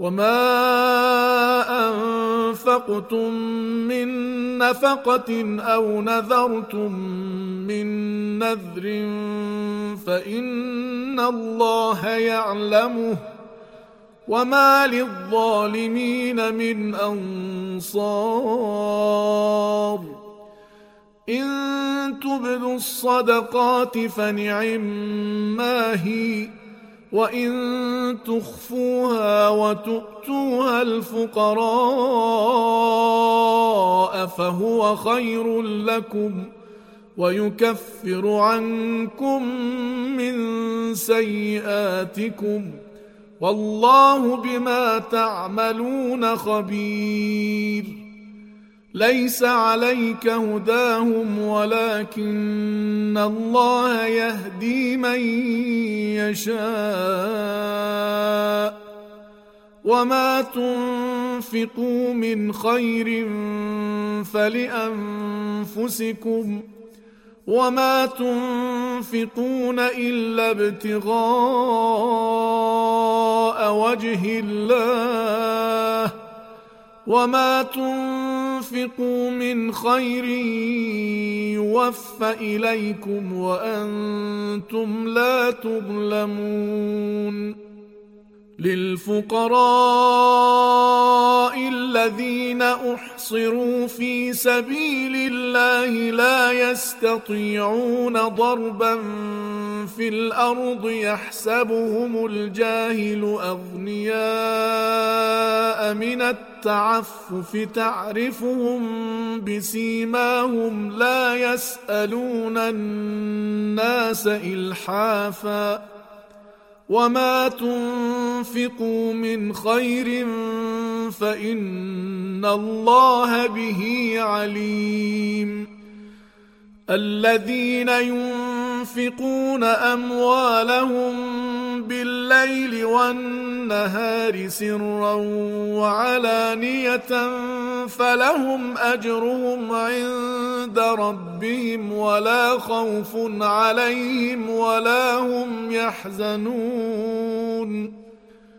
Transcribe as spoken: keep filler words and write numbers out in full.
وما أنفقتم من نفقة أو نذرتم من نذر فإن الله يعلمه وما للظالمين من أنصار إن تبدوا الصدقات فنعما هي وإن تخفوها وتؤتوها الفقراء فهو خير لكم ويكفر عنكم من سيئاتكم والله بما تعملون خبير ليس عليك هداهم ولكن الله يهدي من يشاء وما تنفقوا من خير فلأنفسكم وما تنفقون إلا ابتغاء وجه الله وما تنفقوا من خير يوفى إليكم وأنتم لا تظلمون للفقراء الذين أحصروا في سبيل الله لا يستطيعون ضربا في الأرض يحسبهم الجاهل أغنياء من التعفف تعرفهم بسيماهم لا يسألون الناس إلحافا وما تنفقوا من خير فإن الله به عليم الذين ينفقون أموالهم بالليل والنهار سرا وعلانية فلهم أجرهم عند ربهم ولا خوف عليهم ولا هم يحزنون